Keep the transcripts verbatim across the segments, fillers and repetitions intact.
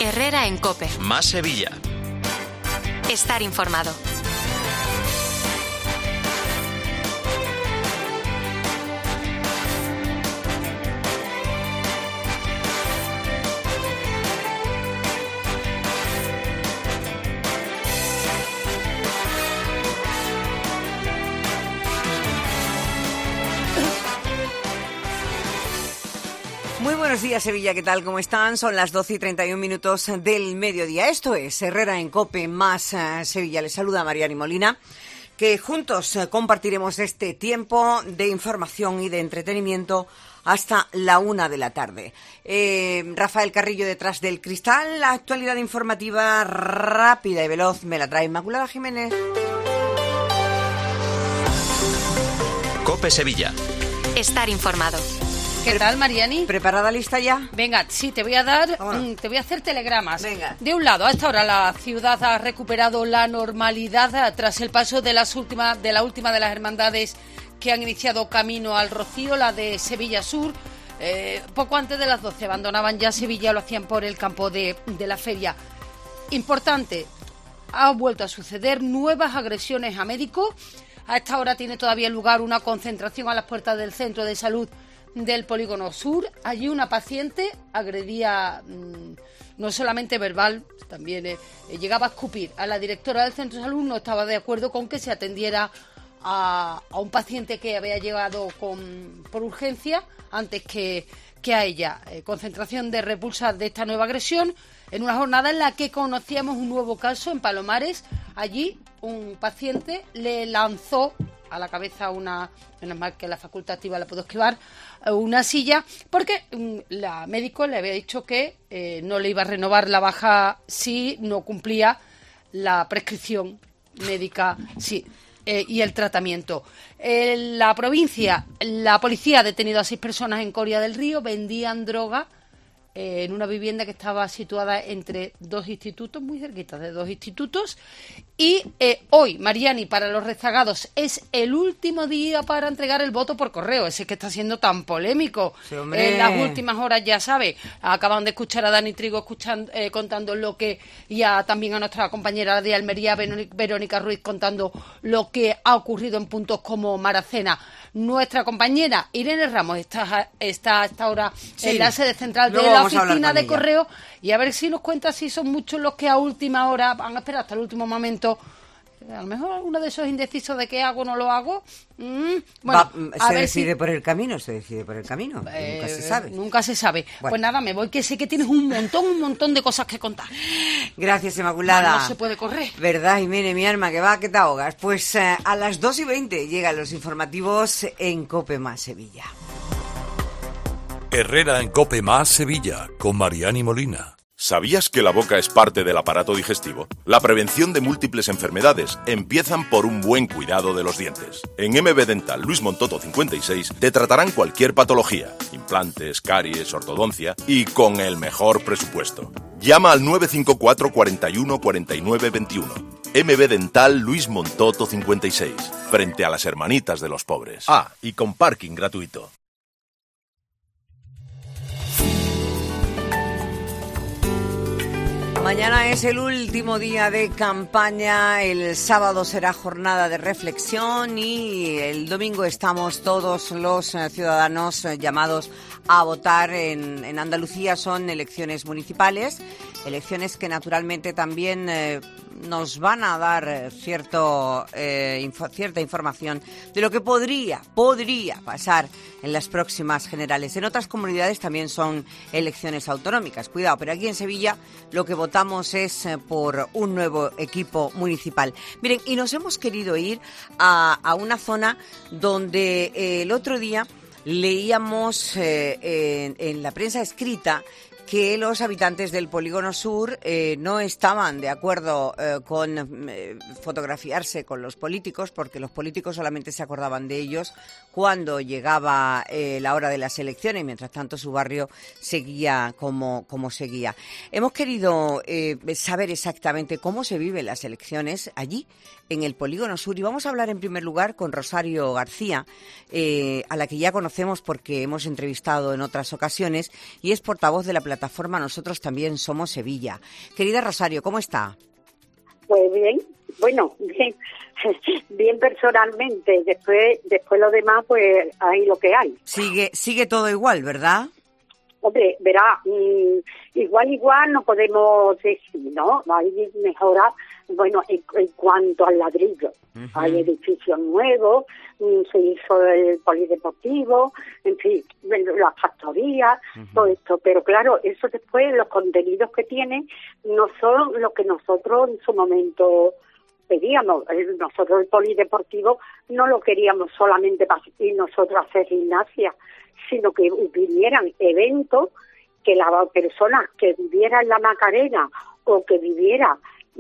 Herrera en COPE. Más Sevilla. Estar informado. Muy buenos días, Sevilla, ¿qué tal? ¿Cómo están? Son las doce y treinta y un minutos del mediodía. Esto es Herrera en COPE más uh, Sevilla. Les saluda Mariani Molina, que juntos uh, compartiremos este tiempo de información y de entretenimiento hasta la una de la tarde. Eh, Rafael Carrillo detrás del cristal. La actualidad informativa rápida y veloz me la trae Inmaculada Jiménez. COPE Sevilla. Estar informado. ¿Qué tal, Mariani? ¿Preparada, lista ya? Venga, sí, te voy a dar, mm, te voy a hacer telegramas. Venga. De un lado, a esta hora la ciudad ha recuperado la normalidad tras el paso de las últimas, de la última de las hermandades que han iniciado camino al Rocío, la de Sevilla Sur. Eh, poco antes de las doce abandonaban ya Sevilla, lo hacían por el campo de, de la feria. Importante, ha vuelto a suceder nuevas agresiones a médicos. A esta hora tiene todavía lugar una concentración a las puertas del centro de salud del Polígono Sur. Allí una paciente agredía mmm, no solamente verbal, también eh, llegaba a escupir a la directora del centro de salud. No estaba de acuerdo con que se atendiera a, a un paciente que había llegado con, por urgencia antes que, que a ella. Eh, concentración de repulsa de esta nueva agresión en una jornada en la que conocíamos un nuevo caso en Palomares. Allí un paciente le lanzó a la cabeza una, menos mal que la facultativa la pudo esquivar, una silla, porque um, la médico le había dicho que eh, no le iba a renovar la baja si no cumplía la prescripción médica sí, eh, y el tratamiento. En la provincia, la policía ha detenido a seis personas en Coria del Río, vendían droga eh, en una vivienda que estaba situada entre dos institutos, muy cerquita de dos institutos. Y eh, hoy, Mariani, para los rezagados, es el último día para entregar el voto por correo, ese que está siendo tan polémico. Sí, en las últimas horas, ya sabe, acaban de escuchar a Dani Trigo escuchando, eh, contando lo que, y a, también a nuestra compañera de Almería, Verónica Ruiz, contando lo que ha ocurrido en puntos como Maracena. Nuestra compañera Irene Ramos está, está hasta ahora sí, en la sede central de la oficina de correo, y a ver si nos cuenta si son muchos los que a última hora van a esperar hasta el último momento. A lo mejor uno de esos indecisos de qué hago o no lo hago. Mm, bueno, Va, se decide si... por el camino, se decide por el camino. Eh, nunca se sabe. Nunca se sabe. Bueno. Pues nada, me voy, que sé que tienes un montón, un montón de cosas que contar. Gracias, Inmaculada. No, no se puede correr. ¿Verdad, Jiménez, mi alma, que va, que te ahogas? Pues eh, a las dos y veinte llegan los informativos en COPE más Sevilla. Herrera en COPE más Sevilla, con Mariani Molina. ¿Sabías que la boca es parte del aparato digestivo? La prevención de múltiples enfermedades empiezan por un buen cuidado de los dientes. En M B Dental Luis Montoto cincuenta y seis te tratarán cualquier patología, implantes, caries, ortodoncia y con el mejor presupuesto. Llama al nueve cinco cuatro, cuatro uno, cuatro nueve dos uno. M B Dental Luis Montoto cincuenta y seis, frente a las hermanitas de los pobres. Ah, y con parking gratuito. Mañana es el último día de campaña, el sábado será jornada de reflexión y el domingo estamos todos los ciudadanos llamados a votar. En, en Andalucía son elecciones municipales, elecciones que naturalmente también eh, nos van a dar cierto, eh, info, cierta información de lo que podría, podría pasar en las próximas generales. En otras comunidades también son elecciones autonómicas, cuidado, pero aquí en Sevilla lo que votamos es eh, por un nuevo equipo municipal. Miren, y nos hemos querido ir a, a una zona donde eh, el otro día leíamos eh, en, en la prensa escrita que los habitantes del Polígono Sur eh, no estaban de acuerdo eh, con eh, fotografiarse con los políticos, porque los políticos solamente se acordaban de ellos cuando llegaba eh, la hora de las elecciones, y mientras tanto su barrio seguía como, como seguía. Hemos querido eh, saber exactamente cómo se viven las elecciones allí, en el Polígono Sur, y vamos a hablar en primer lugar con Rosario García, eh, a la que ya conocemos conocemos porque hemos entrevistado en otras ocasiones y es portavoz de la plataforma Nosotros También Somos Sevilla. Querida Rosario, ¿cómo está? Pues bien, bueno, bien, bien personalmente. Después, después lo demás, pues hay lo que hay. Sigue, sigue todo igual, ¿verdad? Hombre, verá, mmm, igual, igual no podemos decir, ¿no? Hay mejoras, bueno, en, en cuanto al ladrillo. Uh-huh. Hay edificios nuevos, mmm, se hizo el polideportivo, en fin, las factorías, uh-huh. todo esto. Pero claro, eso después, los contenidos que tiene, no son lo que nosotros en su momento pedíamos. Nosotros el polideportivo no lo queríamos solamente para ir nosotros a hacer gimnasia, sino que vinieran eventos que la persona que viviera en la Macarena o que viviera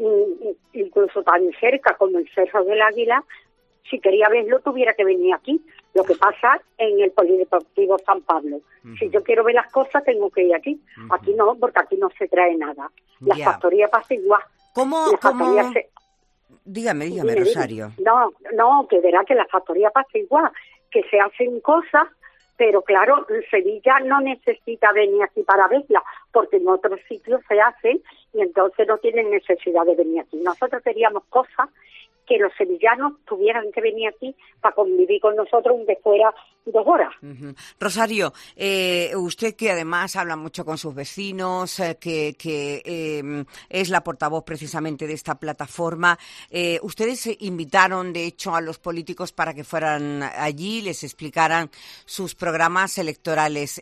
incluso tan cerca como el Cerro del Águila, si quería verlo tuviera que venir aquí. Lo que pasa en el Polideportivo San Pablo. Uh-huh. Si yo quiero ver las cosas tengo que ir aquí. Uh-huh. Aquí no, porque aquí no se trae nada. La yeah. factoría pasa igual. ¿Cómo? La ¿cómo? Se... Dígame, dígame, dime, Rosario. Dime. No, no, que verá que la factoría pasa igual, que se hacen cosas. Pero claro, Sevilla no necesita venir aquí para verla, porque en otros sitios se hacen y entonces no tienen necesidad de venir aquí. Nosotros queríamos cosas que los sevillanos tuvieran que venir aquí para convivir con nosotros, aunque fuera dos horas. Uh-huh. Rosario, eh, usted que además habla mucho con sus vecinos, eh, que, que eh, es la portavoz precisamente de esta plataforma, eh, ustedes invitaron de hecho a los políticos para que fueran allí, les explicaran sus programas electorales.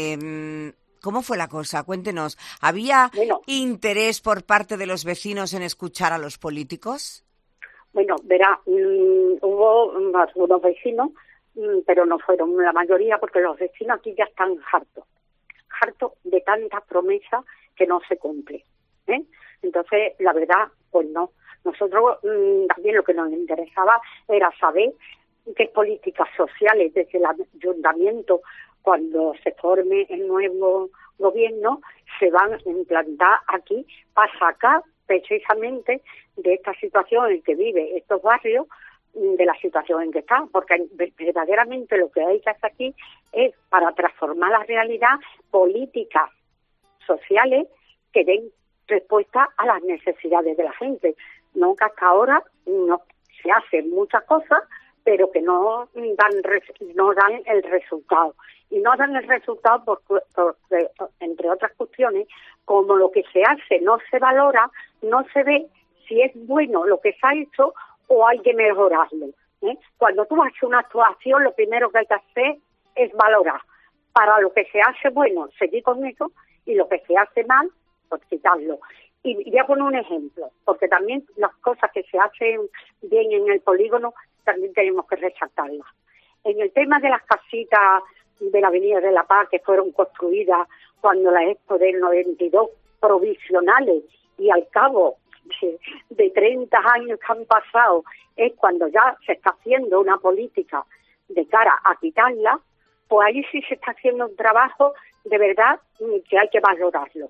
Eh, ¿Cómo fue la cosa? Cuéntenos. ¿Había bueno, interés por parte de los vecinos en escuchar a los políticos? Bueno, verá, mmm, hubo algunos vecinos, mmm, pero no fueron la mayoría, porque los vecinos aquí ya están hartos, hartos de tantas promesas que no se cumplen, ¿eh? Entonces, la verdad, pues no. Nosotros mmm, también lo que nos interesaba era saber qué políticas sociales desde el ayuntamiento, cuando se forme el nuevo gobierno, se van a implantar aquí para sacar precisamente de esta situación en que vive estos barrios, de la situación en que están, porque verdaderamente lo que hay que hacer aquí es, para transformar la realidad, políticas sociales que den respuesta a las necesidades de la gente. No que hasta ahora no se hacen muchas cosas, pero que no dan no dan el resultado. Y no dan el resultado por, por, por, entre otras cuestiones, como lo que se hace no se valora, no se ve si es bueno lo que se ha hecho o hay que mejorarlo, ¿eh? Cuando tú haces una actuación, lo primero que hay que hacer es valorar. Para lo que se hace bueno, seguir con eso, y lo que se hace mal, pues quitarlo. Y voy a poner un ejemplo, porque también las cosas que se hacen bien en el polígono también tenemos que resaltarlas. En el tema de las casitas de la Avenida de la Paz, que fueron construidas cuando la Expo del noventa y dos, provisionales, y al cabo de, de treinta años que han pasado, es cuando ya se está haciendo una política de cara a quitarla, pues ahí sí se está haciendo un trabajo de verdad que hay que valorarlo.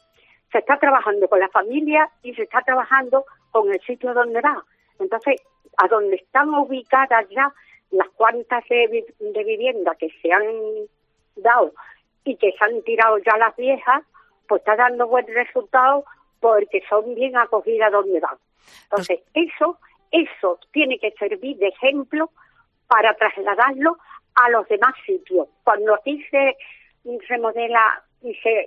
Se está trabajando con la familia y se está trabajando con el sitio donde va. Entonces, a donde están ubicadas ya las cuantas de, de vivienda que se han dado y que se han tirado ya las viejas, pues está dando buen resultado porque son bien acogidas donde van. Entonces, eso, eso tiene que servir de ejemplo para trasladarlo a los demás sitios. Cuando aquí se remodela y se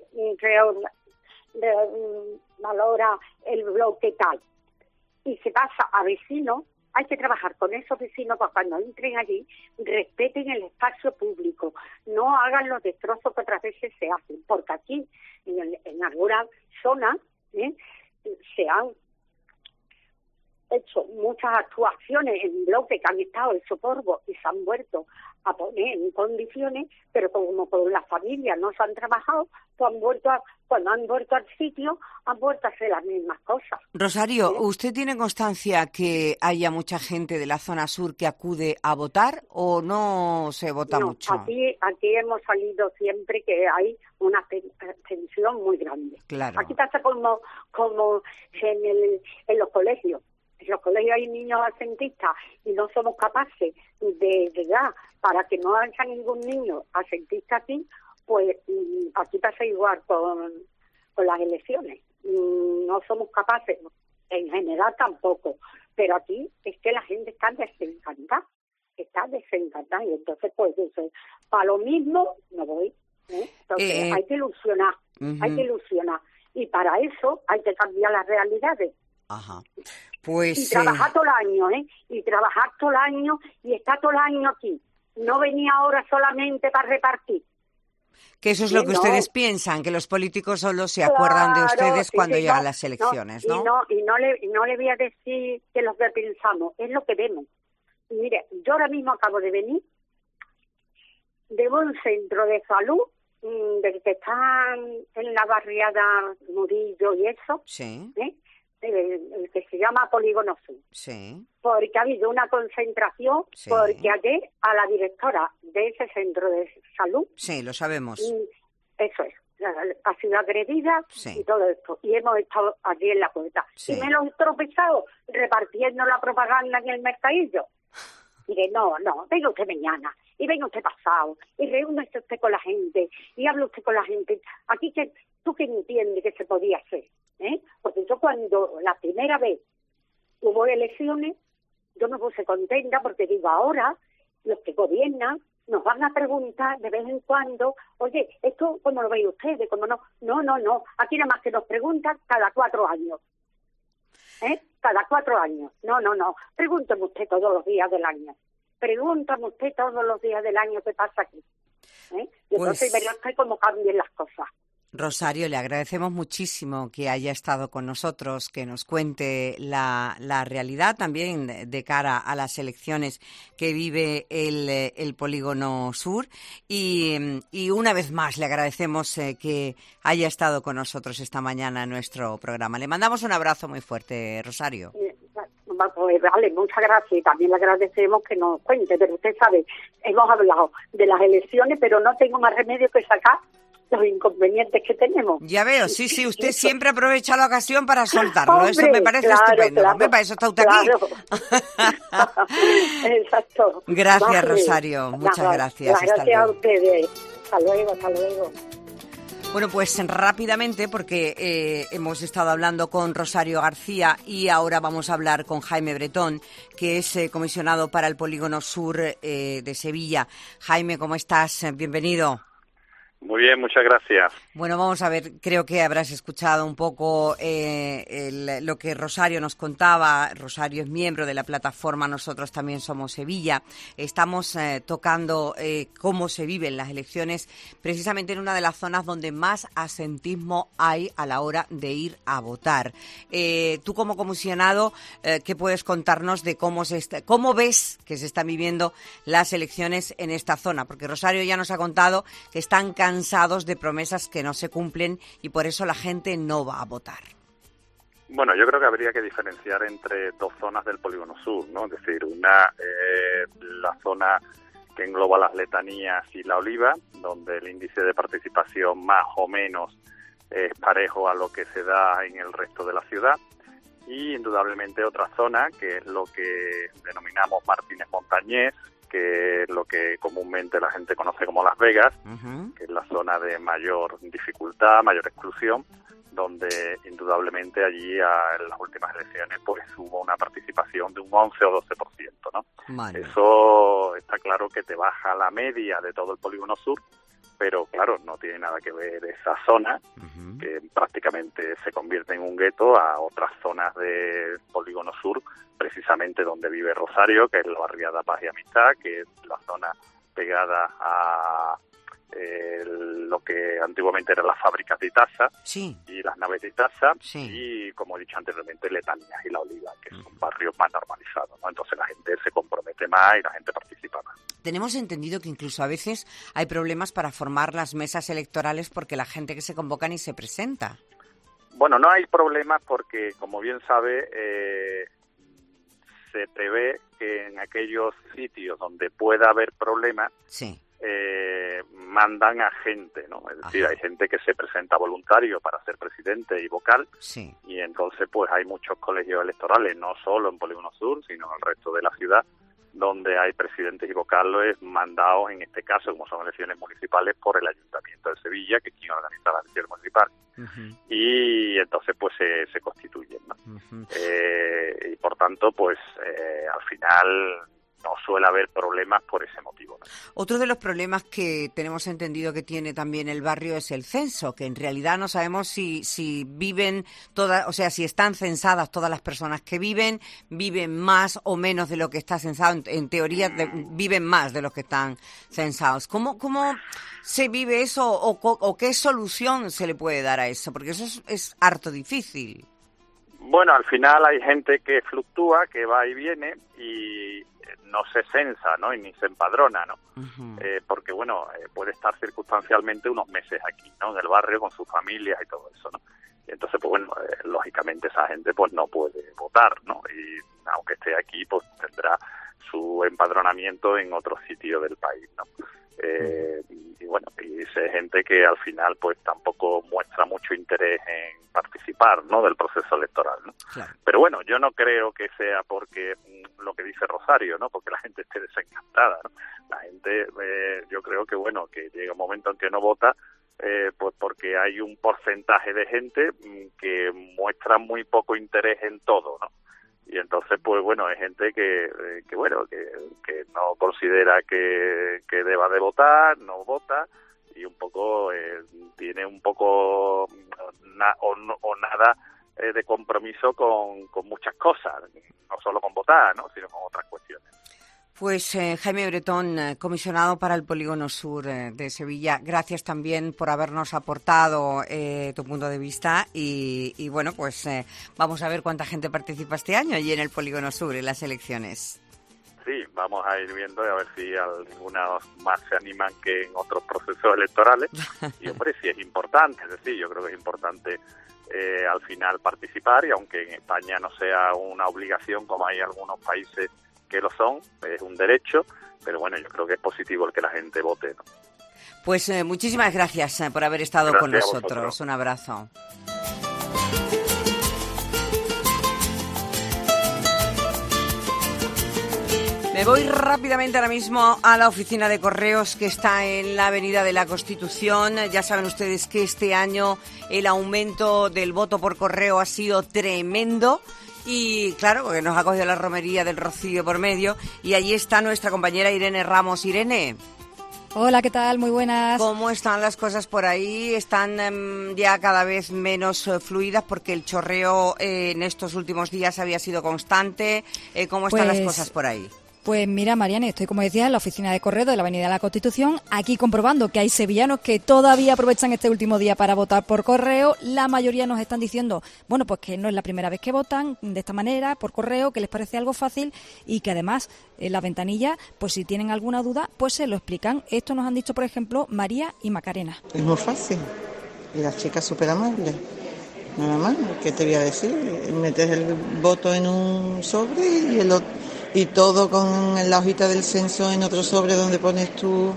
valora el bloque tal y se pasa a vecinos, hay que trabajar con esos vecinos para cuando entren allí respeten el espacio público, no hagan los destrozos que otras veces se hacen, porque aquí en, en algunas zonas ¿eh? se han hecho muchas actuaciones en bloques que han estado en Socorro y se han vuelto a poner en condiciones, pero como con las familias no se han trabajado, pues han vuelto a, cuando han vuelto al sitio, han vuelto a hacer las mismas cosas. Rosario, ¿Sí? ¿Usted tiene constancia que haya mucha gente de la zona sur que acude a votar o no se vota no, mucho? Aquí, aquí hemos salido siempre que hay una tensión muy grande. Claro. Aquí pasa como, como en, el, en los colegios. en los colegios hay niños asentistas y no somos capaces de llegar para que no haya ningún niño asentista aquí, pues aquí pasa igual con, con las elecciones. No somos capaces, en general tampoco, pero aquí es que la gente está desencantada, está desencantada, y entonces pues dice, para lo mismo no voy, ¿eh? Entonces eh, hay que ilusionar, uh-huh. hay que ilusionar, y para eso hay que cambiar las realidades. Ajá. Pues, y trabajar eh... todo el año, ¿eh? Y trabajar todo el año, y estar todo el año aquí, no venía ahora solamente para repartir. Que eso es lo que no. ustedes piensan, que los políticos solo se acuerdan claro, de ustedes sí, cuando sí, llegan no, las elecciones, ¿no? ¿no? Y no, y no le, y no le voy a decir que lo que pensamos, es lo que vemos. Y mire, yo ahora mismo acabo de venir de un centro de salud, mmm, del que están en la barriada Murillo y eso, sí. ¿eh? El, el que se llama Polígono Sur. Sí. Porque ha habido una concentración, sí. porque ayer a la directora de ese centro de salud... Sí, lo sabemos. Eso es, ha sido agredida sí. y todo esto. Y hemos estado allí en la puerta. Sí. Y me lo he tropezado repartiendo la propaganda en el mercadillo. Mire, no, no, venga usted mañana, y venga usted pasado, y reúnese usted con la gente, y hable usted con la gente. Aquí, que ¿tú qué entiendes que se podía hacer? ¿Eh? Porque yo cuando la primera vez hubo elecciones, yo me puse contenta porque digo, ahora los que gobiernan nos van a preguntar de vez en cuando, oye, ¿esto cómo lo veis ustedes? ¿Cómo no? No, no, no, aquí nada más que nos preguntan cada cuatro años. ¿Eh? Cada cuatro años. No, no, no, pregúnteme usted todos los días del año. Pregúntame usted todos los días del año qué pasa aquí. ¿Eh? Y entonces pues... verá usted cómo cambian las cosas. Rosario, le agradecemos muchísimo que haya estado con nosotros, que nos cuente la, la realidad también de, de cara a las elecciones que vive el, el Polígono Sur. Y, y una vez más le agradecemos eh, que haya estado con nosotros esta mañana en nuestro programa. Le mandamos un abrazo muy fuerte, Rosario. Pues vale, muchas gracias, y también le agradecemos que nos cuente, pero usted sabe, hemos hablado de las elecciones, pero no tengo más remedio que sacar los inconvenientes que tenemos. Ya veo, sí, sí, usted eso. Siempre aprovecha la ocasión para soltarlo. Hombre, eso me parece claro, estupendo. Claro, Hombre, para eso está usted claro. aquí. Exacto. Gracias, vale. Rosario. Muchas Nada, gracias. Gracias hasta a ustedes. Hasta luego, hasta luego. Bueno, pues rápidamente, porque eh, hemos estado hablando con Rosario García y ahora vamos a hablar con Jaime Bretón, que es eh, comisionado para el Polígono Sur eh, de Sevilla. Jaime, ¿cómo estás? Bienvenido. Muy bien, muchas gracias. Bueno, vamos a ver, creo que habrás escuchado un poco eh, el, lo que Rosario nos contaba. Rosario es miembro de la plataforma Nosotros También Somos Sevilla. Estamos eh, tocando eh, cómo se viven las elecciones precisamente en una de las zonas donde más asentismo hay a la hora de ir a votar. Eh, tú como comisionado, eh, ¿qué puedes contarnos de cómo, se está, cómo ves que se están viviendo las elecciones en esta zona? Porque Rosario ya nos ha contado que están cansados de promesas que no se cumplen y por eso la gente no va a votar. Bueno, yo creo que habría que diferenciar entre dos zonas del Polígono Sur, ¿no? Es decir, una, eh, la zona que engloba las Letanías y La Oliva, donde el índice de participación más o menos es parejo a lo que se da en el resto de la ciudad, y indudablemente otra zona que es lo que denominamos Martínez Montañés, que es lo que comúnmente la gente conoce como Las Vegas, uh-huh. que es la zona de mayor dificultad, mayor exclusión, donde indudablemente allí a, en las últimas elecciones pues hubo una participación de un once o doce por ciento, ¿no? Vale. Eso está claro que te baja la media de todo el Polígono Sur, pero claro, no tiene nada que ver esa zona, uh-huh. que prácticamente se convierte en un gueto, a otras zonas del Polígono Sur, precisamente donde vive Rosario, que es la barriada Paz y Amistad, que es la zona pegada a eh, lo que antiguamente eran las fábricas de Itasa, sí. y las naves de Itasa, sí. y como he dicho anteriormente, Letanías y La Oliva, que son uh-huh. barrios más normalizados, ¿no? Entonces la gente se compromete más y la gente participa más. Tenemos entendido que incluso a veces hay problemas para formar las mesas electorales porque la gente que se convoca ni se presenta. Bueno, no hay problemas porque, como bien sabe, eh, se prevé que en aquellos sitios donde pueda haber problemas, sí. eh, mandan a gente, ¿no? Es decir, Ajá. hay gente que se presenta voluntario para ser presidente y vocal, Sí. y entonces pues hay muchos colegios electorales, no solo en Polígono Sur, sino en el resto de la ciudad, donde hay presidentes y vocales mandados, en este caso, como son elecciones municipales, por el Ayuntamiento de Sevilla, que es quien organiza las elecciones municipales. Uh-huh. Y entonces pues se, se constituyen, ¿no? Uh-huh. Eh, y por tanto pues eh, al final no suele haber problemas por ese motivo, ¿no? Otro de los problemas que tenemos entendido que tiene también el barrio es el censo, que en realidad no sabemos si si viven todas, o sea, si están censadas todas las personas que viven, viven más o menos de lo que está censado. En, en teoría de, viven más de los que están censados. ¿Cómo cómo se vive eso o, o qué solución se le puede dar a eso? Porque eso es, es harto difícil. Bueno, al final hay gente que fluctúa, que va y viene y no se censa, ¿no? Y ni se empadrona, ¿no? Uh-huh. Eh, porque, bueno, eh, puede estar circunstancialmente unos meses aquí, ¿no? En el barrio con sus familias y todo eso, ¿no? Y entonces, pues bueno, eh, lógicamente esa gente pues no puede votar, ¿no? Y aunque esté aquí, pues tendrá su empadronamiento en otro sitio del país, ¿no? Eh, y, y bueno, y es gente que al final pues tampoco muestra mucho interés en participar, ¿no? Del proceso electoral, ¿no? Claro. Pero bueno, yo no creo que sea porque mm, lo que dice Rosario, ¿no? Porque la gente esté desencantada, ¿no? La gente, eh, yo creo que bueno, que llega un momento en que no vota, eh, pues porque hay un porcentaje de gente mm, que muestra muy poco interés en todo, ¿no? Y entonces, pues bueno, hay gente que, que bueno, que, que no considera que, que deba de votar, no vota, y un poco eh, tiene un poco na, o, no, o nada eh, de compromiso con, con muchas cosas, no solo con votar, ¿no? Sino con otras cuestiones. Pues eh, Jaime Bretón, eh, comisionado para el Polígono Sur eh, de Sevilla, gracias también por habernos aportado eh, tu punto de vista y, y bueno, pues eh, vamos a ver cuánta gente participa este año allí en el Polígono Sur, en las elecciones. Sí, vamos a ir viendo y a ver si algunas más se animan que en otros procesos electorales. Y hombre, sí es importante, es decir, yo creo que es importante eh, al final participar, y aunque en España no sea una obligación como hay algunos países que lo son, es un derecho, pero bueno, yo creo que es positivo el que la gente vote, ¿no? Pues eh, muchísimas gracias eh, por haber estado Gracias con nosotros. vosotros. Un abrazo. Me voy rápidamente ahora mismo a la oficina de correos que está en la Avenida de la Constitución. Ya saben ustedes que este año el aumento del voto por correo ha sido tremendo. Y claro, porque nos ha cogido la romería del Rocío por medio. Y allí está nuestra compañera Irene Ramos. Irene. Hola, ¿qué tal? Muy buenas. ¿Cómo están las cosas por ahí? ¿Están um, ya cada vez menos uh, fluidas porque el chorreo eh, en estos últimos días había sido constante? Eh, ¿Cómo están Pues... las cosas por ahí? Pues mira, Mariane, estoy, como decía, en la oficina de correo de la Avenida de la Constitución, aquí comprobando que hay sevillanos que todavía aprovechan este último día para votar por correo. La mayoría nos están diciendo, bueno, pues que no es la primera vez que votan de esta manera, por correo, que les parece algo fácil y que además en la ventanilla, pues si tienen alguna duda, pues se lo explican. Esto nos han dicho, por ejemplo, María y Macarena. Es muy fácil y las chicas súper amables. Nada más, ¿qué te voy a decir? Metes el voto en un sobre y el otro... Y todo con la hojita del censo en otro sobre donde pones tu,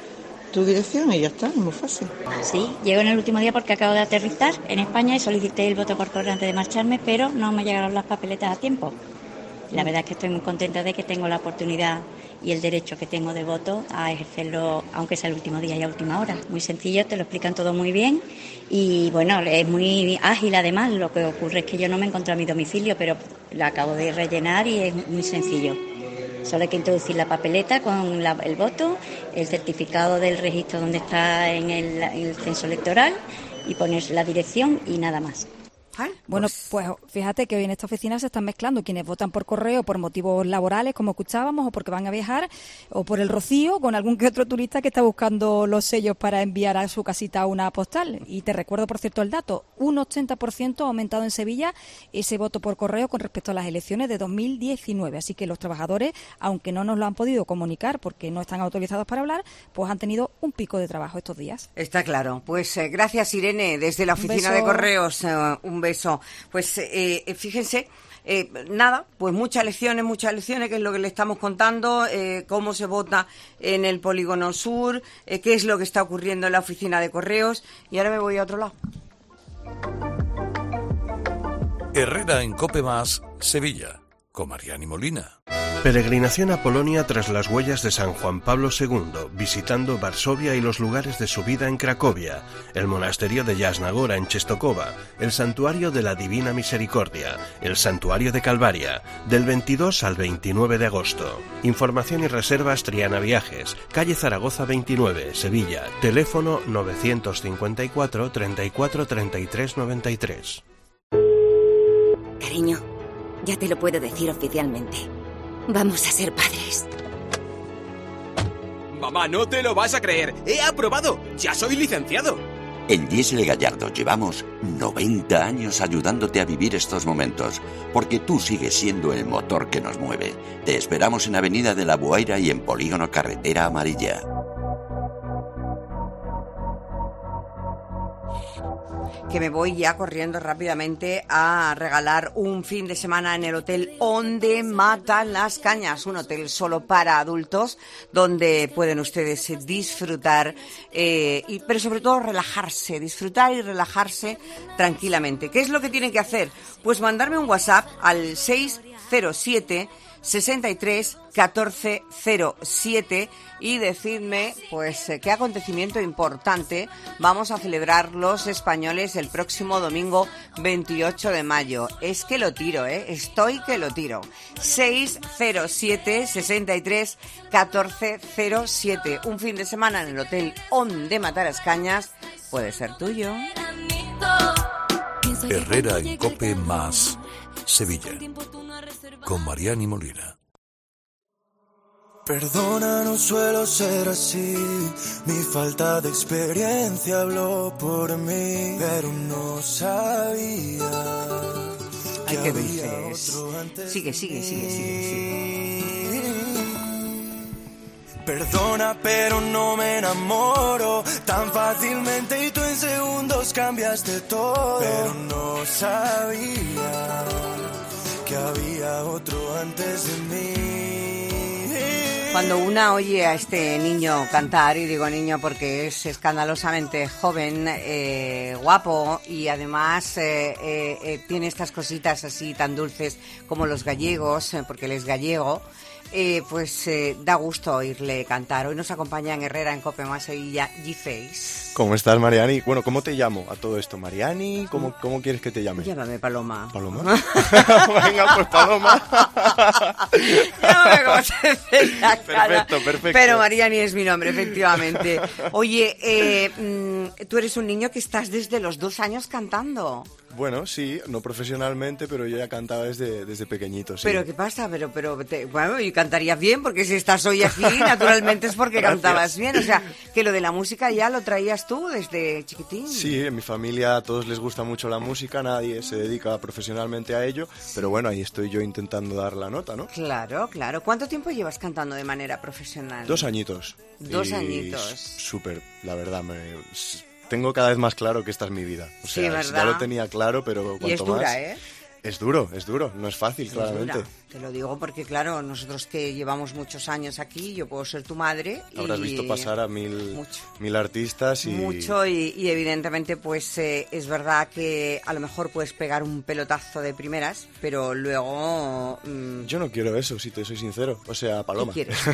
tu dirección y ya está, es muy fácil. Sí, llego en el último día porque acabo de aterrizar en España y solicité el voto por correo antes de marcharme, pero no me llegaron las papeletas a tiempo. La verdad es que estoy muy contenta de que tengo la oportunidad y el derecho que tengo de voto a ejercerlo, aunque sea el último día y a última hora. Muy sencillo, te lo explican todo muy bien y bueno, es muy ágil además. Lo que ocurre es que yo no me encontré a mi domicilio, pero la acabo de rellenar y es muy sencillo. Solo hay que introducir la papeleta con la, el voto, el certificado del registro donde está en el, en el censo electoral y poner la dirección y nada más. Bueno, pues fíjate que hoy en esta oficina se están mezclando quienes votan por correo por motivos laborales, como escuchábamos, o porque van a viajar, o por el Rocío, con algún que otro turista que está buscando los sellos para enviar a su casita una postal. Y te recuerdo, por cierto, el dato, un ochenta por ciento ha aumentado en Sevilla ese voto por correo con respecto a las elecciones de dos mil diecinueve. Así que los trabajadores, aunque no nos lo han podido comunicar porque no están autorizados para hablar, pues han tenido un pico de trabajo estos días. Está claro. Pues eh, gracias, Irene, desde la oficina de correos. Eh, un beso. Pues eh, fíjense, Eh, nada, pues muchas lecciones, muchas lecciones, que es lo que le estamos contando, eh, cómo se vota en el Polígono Sur, eh, qué es lo que está ocurriendo en la oficina de correos, y ahora me voy a otro lado. Herrera en Cope Más, Sevilla, con Mariani Molina. Peregrinación a Polonia tras las huellas de San Juan Pablo segundo, visitando Varsovia y los lugares de su vida en Cracovia, el monasterio de Jasna-Góra en Czestochowa, el santuario de la Divina Misericordia, el santuario de Calvaria, del veintidós al veintinueve de agosto. Información y reservas Triana Viajes, calle Zaragoza veintinueve, Sevilla, teléfono novecientos cincuenta y cuatro, treinta y cuatro, treinta y tres, noventa y tres. Cariño, ya te lo puedo decir oficialmente. Vamos a ser padres. Mamá, no te lo vas a creer. ¡He aprobado! ¡Ya soy licenciado! En Diesel Gallardo llevamos noventa años ayudándote a vivir estos momentos, porque tú sigues siendo el motor que nos mueve. Te esperamos en Avenida de la Buaira y en Polígono Carretera Amarilla. Que me voy ya corriendo rápidamente a regalar un fin de semana en el Hotel Onde Mata las Cañas, un hotel solo para adultos donde pueden ustedes disfrutar, eh, y, pero sobre todo relajarse, disfrutar y relajarse tranquilamente. ¿Qué es lo que tienen que hacer? Pues mandarme un WhatsApp al seis cero siete, sesenta y tres, catorce cero siete y decidme pues qué acontecimiento importante vamos a celebrar los españoles el próximo domingo veintiocho de mayo. Es que lo tiro, ¿eh? Estoy que lo tiro. seis cero siete, sesenta y tres, catorce cero siete. Un fin de semana en el Hotel Onde Mata las Cañas puede ser tuyo. Herrera en Cope Más, Sevilla, con Mariani Molina. Perdona, no suelo ser así, mi falta de experiencia habló por mí, pero no sabía que Ay, qué había dulces. otro antes Sigue, sigue, sigue, sigue, sigue. Perdona, pero no me enamoro tan fácilmente y tú en segundos cambiaste todo, pero no sabía que había otro antes de mí. Cuando una oye a este niño cantar, y digo niño porque es escandalosamente joven, eh, guapo, y además eh, eh, eh, tiene estas cositas así tan dulces como los gallegos, eh, porque él es gallego, eh, pues eh, da gusto oírle cantar. Hoy nos acompaña en Herrera en Cope Más Sevilla, G-Face. ¿Cómo estás, Mariani? Bueno, ¿cómo te llamo a todo esto? ¿Mariani? ¿Cómo, cómo quieres que te llame? Llámame Paloma. ¿Paloma? Venga, pues Paloma. Llámame como se te la cara. Perfecto, perfecto. Pero Mariani es mi nombre, efectivamente. Oye, eh, mm, tú eres un niño que estás desde los dos años cantando. Bueno, sí, no profesionalmente, pero yo ya cantaba desde, desde pequeñito, sí. ¿Pero qué pasa? Pero, pero te, bueno, y cantarías bien, porque si estás hoy aquí, naturalmente es porque Gracias. cantabas bien. O sea, que lo de la música ya lo traías tú desde chiquitín. Sí, en mi familia a todos les gusta mucho la música, nadie se dedica profesionalmente a ello, pero bueno, ahí estoy yo intentando dar la nota, ¿no? Claro, claro. ¿Cuánto tiempo llevas cantando de manera profesional? Dos añitos. Dos Y añitos. Súper, la verdad, me... tengo cada vez más claro que esta es mi vida. O sea, Sí, ¿verdad? ya lo tenía claro, pero cuanto Y es dura, más... ¿eh? Es duro, es duro, no es fácil, Es claramente. dura. Te lo digo porque, claro, nosotros que llevamos muchos años aquí, yo puedo ser tu madre. Habrás y visto pasar a mil, Mucho. mil artistas y... Mucho y, y evidentemente pues eh, es verdad que a lo mejor puedes pegar un pelotazo de primeras, pero luego... mm, Yo no quiero eso, si te soy sincero. O sea, Paloma. ¿Qué quieres tú?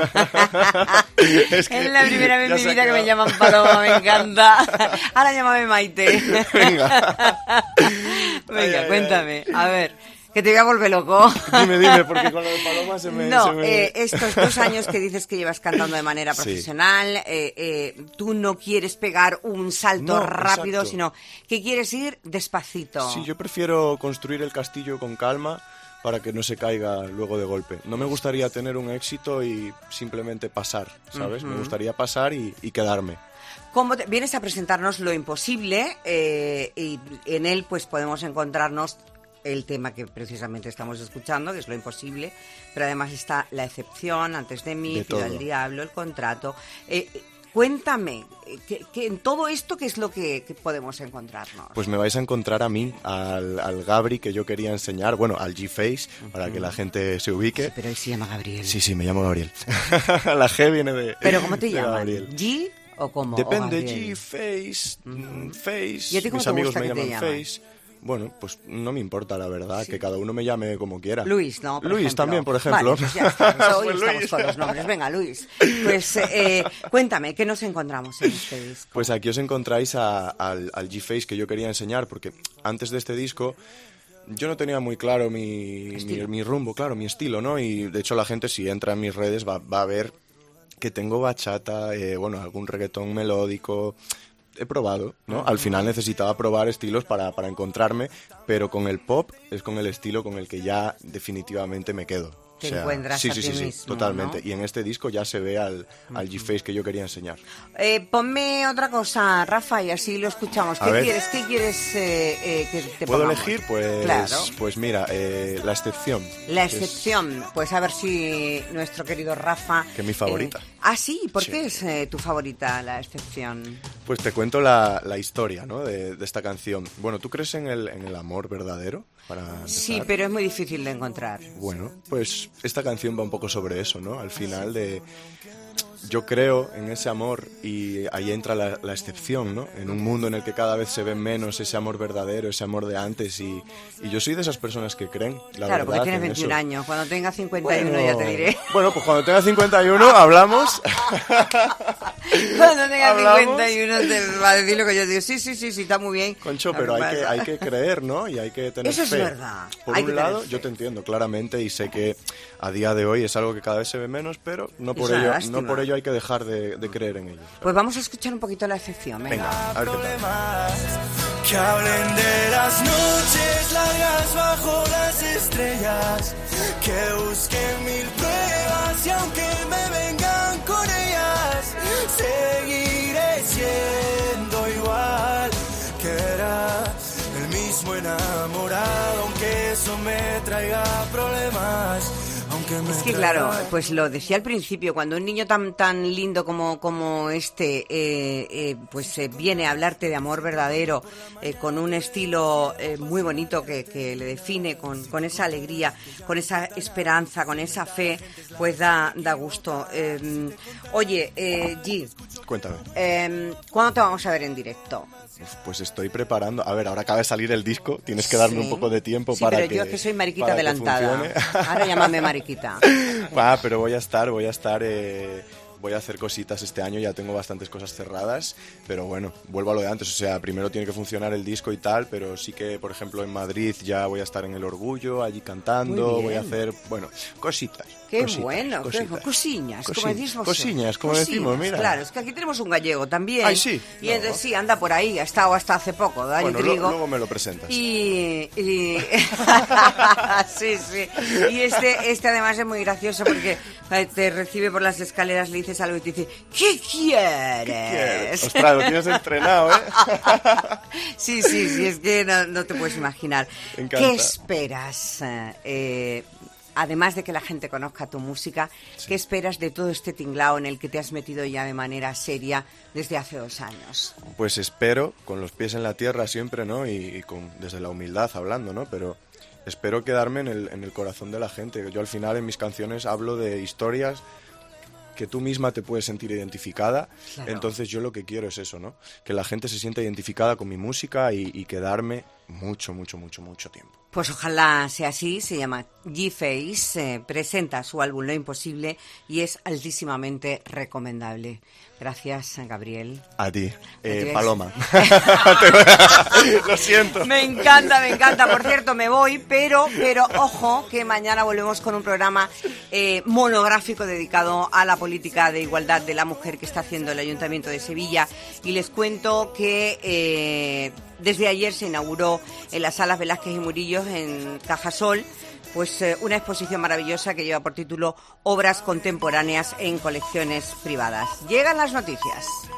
Es que es la primera vez ya en mi se ha vida que me quedado. llaman Paloma, me encanta. Ahora llámame Maite. Venga. Venga, Ay, ay, cuéntame. A ver, que te voy a volver loco. Dime, dime, porque con lo de Paloma se me... No, se me... eh, estos dos años que dices que llevas cantando de manera Sí. profesional, eh, eh, tú no quieres pegar un salto No, rápido, exacto. sino que quieres ir despacito. Sí, yo prefiero construir el castillo con calma para que no se caiga luego de golpe. No me gustaría tener un éxito y simplemente pasar, ¿sabes? Me Ujú. gustaría pasar y, y quedarme. ¿Cómo te- vienes a presentarnos lo imposible eh, y en él pues podemos encontrarnos el tema que precisamente estamos escuchando, que es lo imposible, pero además está la excepción, antes de mí, De Pido todo. al diablo, el contrato. Eh, cuéntame, que, que en todo esto, ¿qué es lo que, que podemos encontrarnos? Pues me vais a encontrar a mí, al, al Gabri que yo quería enseñar, bueno, al G-Face, uh-huh. para que la gente se ubique. Sí, pero él se llama Gabriel. Sí, sí, me llamo Gabriel. La G viene de... ¿Pero cómo te llaman? Gabriel. ¿G o cómo? Depende, G-Face, uh-huh. Face, ¿Y a ti cómo mis te amigos gusta me que te llaman llaman? Face. Bueno, pues no me importa, la verdad, sí. que cada uno me llame como quiera. Luis, ¿no? Por Luis ejemplo. también, por ejemplo. Vale, pues ya está. Hoy Pues estamos Luis. con los nombres. Venga, Luis. Pues eh, cuéntame, ¿qué nos encontramos en este disco? Pues aquí os encontráis a, al, al G-Face que yo quería enseñar, porque antes de este disco yo no tenía muy claro mi, mi, mi rumbo, claro, mi estilo, ¿no? Y de hecho la gente, si entra en mis redes, va, va a ver que tengo bachata, eh, bueno, algún reggaetón melódico... He probado, ¿no? Al final necesitaba probar estilos para, para encontrarme, pero con el pop es con el estilo con el que ya definitivamente me quedo. Te O sea, encuentras sí, a sí, ti sí, sí, mismo, totalmente. ¿no? Y en este disco ya se ve al, al G-Face que yo quería enseñar. Eh, ponme otra cosa, Rafa, y así lo escuchamos. A ¿Qué ver. quieres? ¿Qué quieres eh, eh, que te ¿Puedo pongamos? elegir? Pues, Claro. pues mira, eh, La Excepción. La que es- excepción, pues a ver si nuestro querido Rafa... Que es mi favorita. eh, ah, sí, ¿por Sí. qué es eh, tu favorita, La Excepción? Pues te cuento la, la historia, ¿no? de, de esta canción. Bueno, ¿tú crees en el, en el amor verdadero? Para Sí, empezar? pero es muy difícil de encontrar. Bueno, pues esta canción va un poco sobre eso, ¿no? Al final de... Yo creo en ese amor y ahí entra la, la excepción, ¿no? En un mundo en el que cada vez se ve menos ese amor verdadero, ese amor de antes y, y yo soy de esas personas que creen, la claro, verdad, porque tienes en veintiún eso. años. Cuando tengas cincuenta y uno Bueno, ya te diré. Bueno, pues cuando tenga cincuenta y uno hablamos. Cuando tengas ¿Hablamos? cincuenta y uno te va a decir lo que yo digo. Sí, sí, sí, sí, está muy bien. Concho, Lo pero hay que, pasa- hay que creer, ¿no? Y hay que tener Eso es fe. verdad. Por Hay un que tener lado, fe. yo te entiendo claramente y sé que a día de hoy es algo que cada vez se ve menos, pero no por Es una ello, lástima. no por ello hay que dejar de, de creer en ello. Pues vamos a escuchar un poquito La Excepción. Venga. Venga, a ver qué tal. Que hablen de las noches largas bajo las estrellas, que busquen mil pruebas y aunque me vengan con ellas, seguiré siendo igual, que era el mismo enamorado, aunque eso me traiga problemas. Es que claro, pues lo decía al principio, cuando un niño tan tan lindo como, como este eh, eh, pues eh, viene a hablarte de amor verdadero, eh, con un estilo eh, muy bonito que, que le define, con, con esa alegría, con esa esperanza, con esa fe, pues da, da gusto. Eh, oye, eh, G, Cuéntame. eh, ¿cuándo te vamos a ver en directo? Uf, Pues estoy preparando. A ver, ahora acaba de salir el disco, tienes que darme Sí. un poco de tiempo Sí, para pero que yo es que soy mariquita para que adelantada. funcione. Ahora llámame mariquita. Va, pero voy a estar, voy a estar, eh, voy a hacer cositas este año, ya tengo bastantes cosas cerradas, pero bueno, vuelvo a lo de antes, o sea, primero tiene que funcionar el disco y tal, pero sí que, por ejemplo, en Madrid ya voy a estar en El Orgullo, allí cantando, Muy voy a bien. hacer, bueno, cositas. Qué cositas, bueno, qué- cositas. cosiñas, como Cosi- decís vosotros. Cosiñas, como Cosiñas, decimos, mira. Claro, es que aquí tenemos un gallego también. Ay, sí. Y No. entonces sí, anda por ahí, ha estado hasta hace poco, Dani Bueno, lo- Trigo. luego me lo presentas. Y, y- sí, sí. Y este, este además es muy gracioso porque eh, te recibe por las escaleras, le dices algo y te dice, ¿qué quieres? Ostras, lo tienes entrenado, ¿eh? Sí, sí, sí, es que no, no te puedes imaginar. Me encanta. ¿Qué esperas? eh, además de que la gente conozca tu música, ¿qué esperas de todo este tinglao en el que te has metido ya de manera seria desde hace dos años? Pues espero, con los pies en la tierra siempre, ¿no? Y, y con, desde la humildad hablando, ¿no? Pero espero quedarme en el, en el corazón de la gente. Yo al final en mis canciones hablo de historias que tú misma te puedes sentir identificada. Claro. Entonces yo lo que quiero es eso, ¿no? Que la gente se sienta identificada con mi música y, y quedarme mucho, mucho, mucho, mucho tiempo. Pues ojalá sea así, se llama G-Face, eh, presenta su álbum Lo Imposible y es altísimamente recomendable. Gracias, Gabriel. A ti, eh, ves? Paloma. Lo siento. Me encanta, me encanta. Por cierto, me voy, pero, pero ojo, que mañana volvemos con un programa eh, monográfico dedicado a la política de igualdad de la mujer que está haciendo el Ayuntamiento de Sevilla. Y les cuento que eh, desde ayer se inauguró en las salas Velázquez y Murillo en Cajasol pues eh, una exposición maravillosa que lleva por título Obras contemporáneas en colecciones privadas. Llegan las noticias.